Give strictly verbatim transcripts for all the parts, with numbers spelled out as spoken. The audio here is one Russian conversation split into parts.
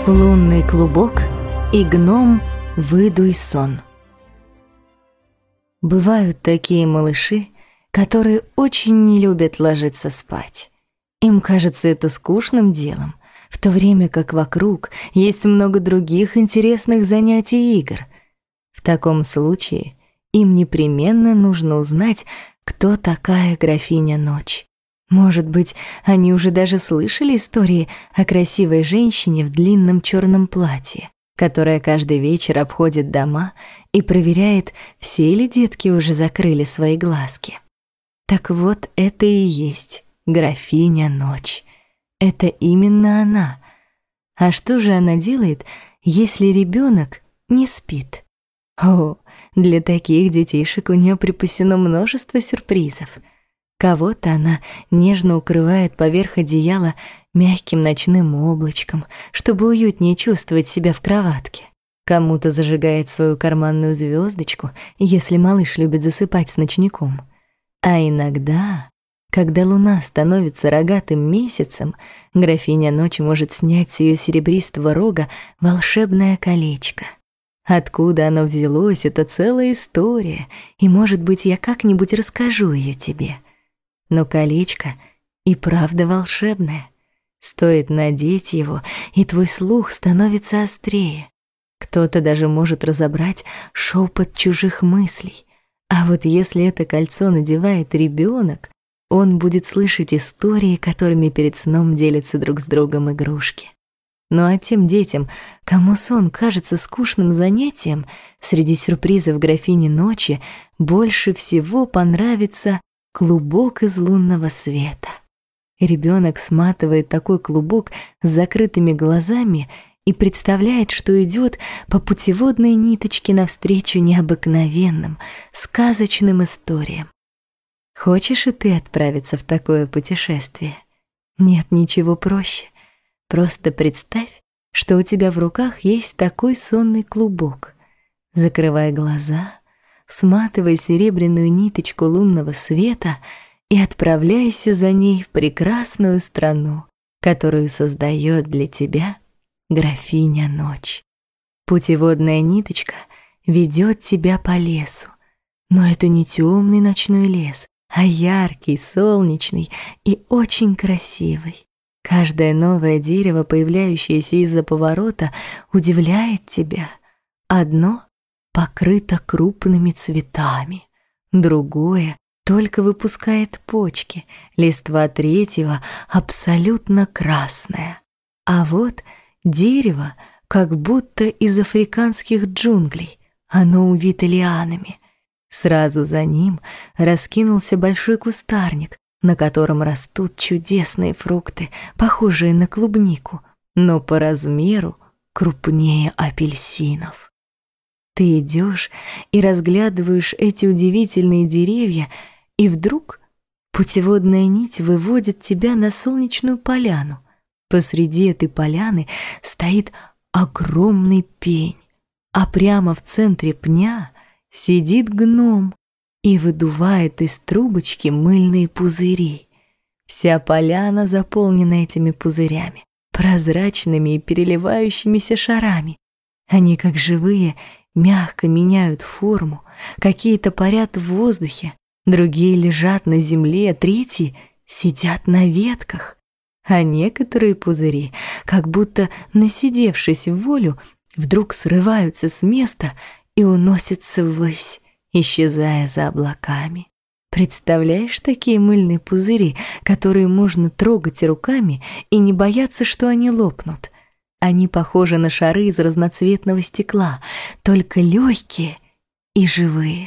Лунный клубок и гном «Выдуй сон». Бывают такие малыши, которые очень не любят ложиться спать. Им кажется это скучным делом, в то время как вокруг есть много других интересных занятий и игр. В таком случае им непременно нужно узнать, кто такая графиня Ночь. Может быть, они уже даже слышали истории о красивой женщине в длинном черном платье, которая каждый вечер обходит дома и проверяет, все ли детки уже закрыли свои глазки. Так вот, это и есть графиня Ночь. Это именно она. А что же она делает, если ребенок не спит? О, для таких детишек у нее припасено множество сюрпризов. Кого-то она нежно укрывает поверх одеяла мягким ночным облачком, чтобы уютнее чувствовать себя в кроватке. Кому-то зажигает свою карманную звездочку, если малыш любит засыпать с ночником. А иногда, когда луна становится рогатым месяцем, графиня Ночь может снять с ее серебристого рога волшебное колечко. Откуда оно взялось, это целая история, и, может быть, я как-нибудь расскажу ее тебе. Но колечко и правда волшебное. Стоит надеть его, и твой слух становится острее. Кто-то даже может разобрать шепот чужих мыслей. А вот если это кольцо надевает ребенок, он будет слышать истории, которыми перед сном делятся друг с другом игрушки. Ну а тем детям, кому сон кажется скучным занятием, среди сюрпризов графини Ночи больше всего понравится клубок из лунного света. Ребенок сматывает такой клубок с закрытыми глазами и представляет, что идет по путеводной ниточке навстречу необыкновенным, сказочным историям. Хочешь и ты отправиться в такое путешествие? Нет ничего проще. Просто представь, что у тебя в руках есть такой сонный клубок. Закрывай глаза, сматывай серебряную ниточку лунного света и отправляйся за ней в прекрасную страну, которую создает для тебя графиня Ночь. Путеводная ниточка ведет тебя по лесу, но это не темный ночной лес, а яркий, солнечный и очень красивый. Каждое новое дерево, появляющееся из-за поворота, удивляет тебя. Одно покрыто крупными цветами, другое только выпускает почки, листва третьего абсолютно красная. А вот дерево как будто из африканских джунглей, оно увито лианами. Сразу за ним раскинулся большой кустарник, на котором растут чудесные фрукты, похожие на клубнику, но по размеру крупнее апельсинов. Ты идешь и разглядываешь эти удивительные деревья, и вдруг путеводная нить выводит тебя на солнечную поляну. Посреди этой поляны стоит огромный пень, а прямо в центре пня сидит гном и выдувает из трубочки мыльные пузыри. Вся поляна заполнена этими пузырями, прозрачными и переливающимися шарами. Они, как живые, мягко меняют форму, какие-то парят в воздухе, другие лежат на земле, третьи сидят на ветках. А некоторые пузыри, как будто насидевшись в волю, вдруг срываются с места и уносятся ввысь, исчезая за облаками. Представляешь такие мыльные пузыри, которые можно трогать руками и не бояться, что они лопнут? Они похожи на шары из разноцветного стекла, только легкие и живые.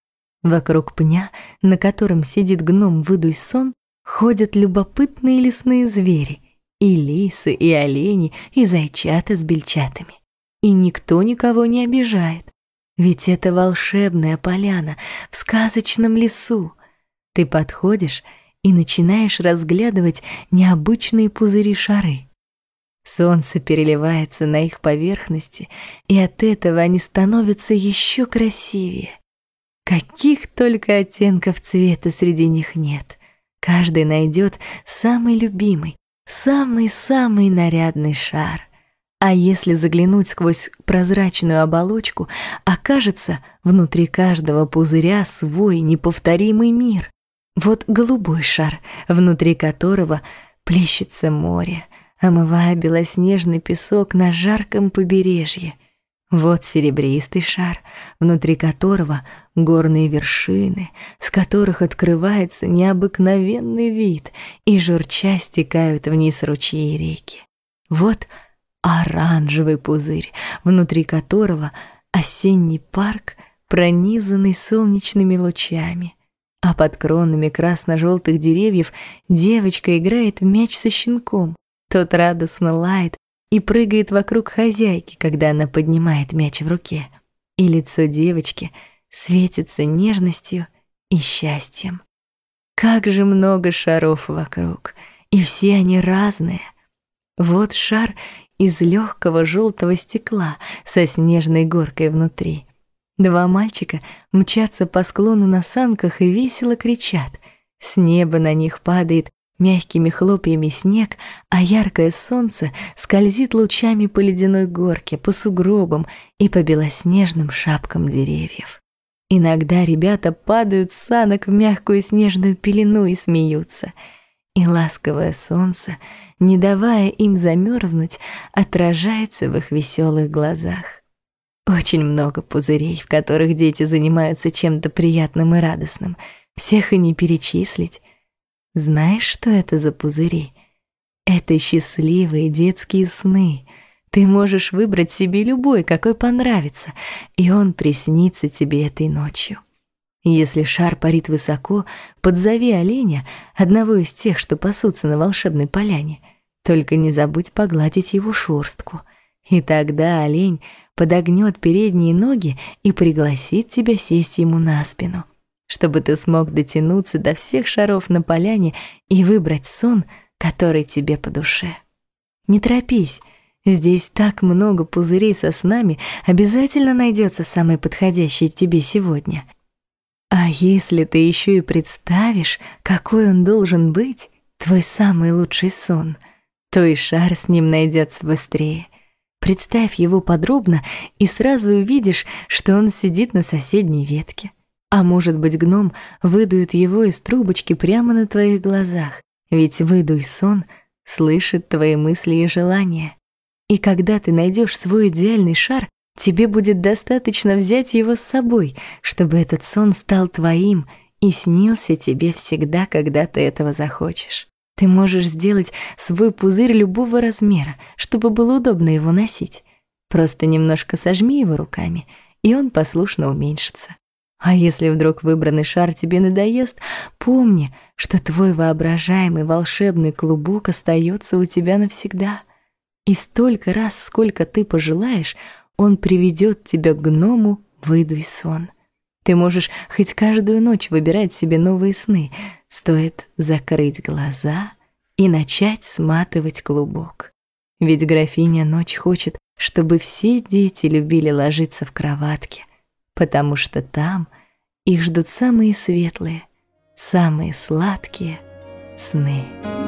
Вокруг пня, на котором сидит гном «Выдуй сон», ходят любопытные лесные звери, и лисы, и олени, и зайчата с бельчатами. И никто никого не обижает. Ведь это волшебная поляна в сказочном лесу. Ты подходишь и начинаешь разглядывать необычные пузыри-шары. Солнце переливается на их поверхности, и от этого они становятся еще красивее. Каких только оттенков цвета среди них нет. Каждый найдет самый любимый, самый-самый нарядный шар. А если заглянуть сквозь прозрачную оболочку, окажется внутри каждого пузыря свой неповторимый мир. Вот голубой шар, внутри которого плещется море, омывая белоснежный песок на жарком побережье. Вот серебристый шар, внутри которого горные вершины, с которых открывается необыкновенный вид, и журча стекают вниз ручьи и реки. Вот оранжевый пузырь, внутри которого осенний парк, пронизанный солнечными лучами, а под кронами красно-желтых деревьев девочка играет в мяч со щенком. Тот радостно лает и прыгает вокруг хозяйки, когда она поднимает мяч в руке. И лицо девочки светится нежностью и счастьем. Как же много шаров вокруг, и все они разные. Вот шар из легкого желтого стекла со снежной горкой внутри. Два мальчика мчатся по склону на санках и весело кричат. С неба на них падает мягкими хлопьями снег, а яркое солнце скользит лучами по ледяной горке, по сугробам и по белоснежным шапкам деревьев. Иногда ребята падают с санок в мягкую снежную пелену и смеются. И ласковое солнце, не давая им замерзнуть, отражается в их веселых глазах. Очень много пузырей, в которых дети занимаются чем-то приятным и радостным. Всех и не перечислить. Знаешь, что это за пузыри? Это счастливые детские сны. Ты можешь выбрать себе любой, какой понравится, и он приснится тебе этой ночью. Если шар парит высоко, подзови оленя, одного из тех, что пасутся на волшебной поляне. Только не забудь погладить его шерстку. И тогда олень подогнет передние ноги и пригласит тебя сесть ему на спину, чтобы ты смог дотянуться до всех шаров на поляне и выбрать сон, который тебе по душе. Не торопись, здесь так много пузырей со снами, обязательно найдется самый подходящий тебе сегодня. А если ты еще и представишь, какой он должен быть, твой самый лучший сон, то и шар с ним найдется быстрее. Представь его подробно и сразу увидишь, что он сидит на соседней ветке. А может быть, гном выдует его из трубочки прямо на твоих глазах, ведь выдуй сон слышит твои мысли и желания. И когда ты найдешь свой идеальный шар, тебе будет достаточно взять его с собой, чтобы этот сон стал твоим и снился тебе всегда, когда ты этого захочешь. Ты можешь сделать свой пузырь любого размера, чтобы было удобно его носить. Просто немножко сожми его руками, и он послушно уменьшится. А если вдруг выбранный шар тебе надоест, помни, что твой воображаемый волшебный клубок остается у тебя навсегда. И столько раз, сколько ты пожелаешь, он приведет тебя к гному «Выдуй сон». Ты можешь хоть каждую ночь выбирать себе новые сны. Стоит закрыть глаза и начать сматывать клубок. Ведь графиня Ночь хочет, чтобы все дети любили ложиться в кроватке, потому что там их ждут самые светлые, самые сладкие сны.